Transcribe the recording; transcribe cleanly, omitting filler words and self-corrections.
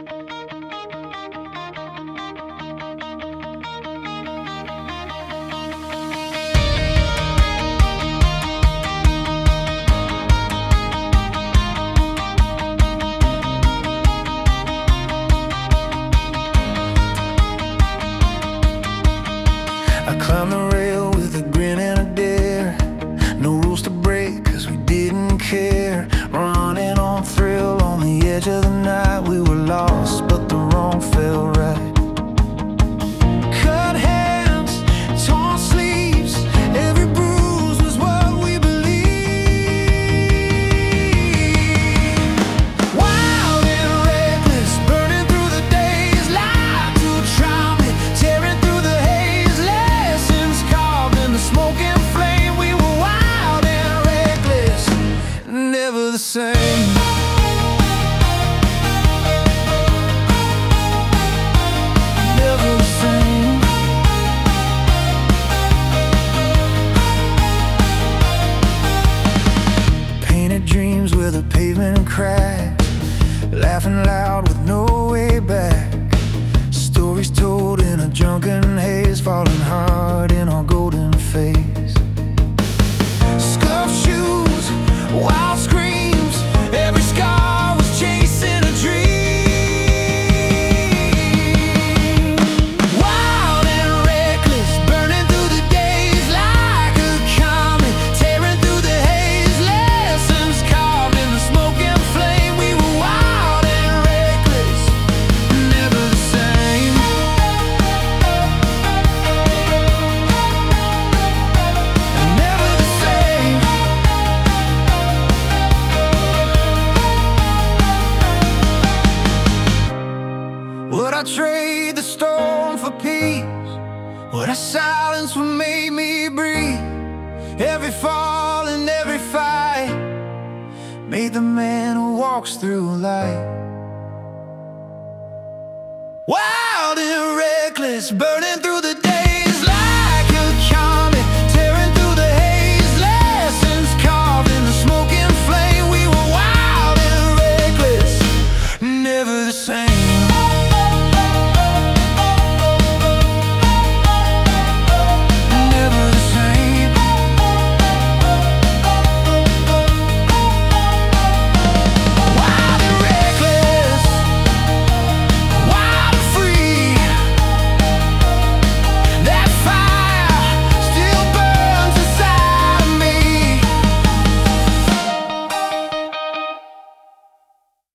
I climbed the rail with a grin and a dare. No rules to break, cause we didn't care. Running on thrill on the edge of the night. We were lost, but the wrong felt right. Cut hands, torn sleeves, every bruise was what we believed. Wild and reckless, burning through the days. Life to try me, tearing through the haze. Lessons carved in the smoke and flame. We were wild and reckless, never the same. Never the same. Painted dreams where the pavement cracks, laughing loud with no way back. Stories told in a drunken haze, falling hard in our golden phase. Scuffed shoes, wild screams, every scar was chasing a dream. Wild and reckless, burning through the days like a comet, tearing through the haze. Lessons carved in the smoke and flame. We were wild and reckless, never the same. Never the same. Would I trade the storm for peace? Would I silence what made me breathe? Every fall and every fight made the man who walks through light. Wild and reckless, burning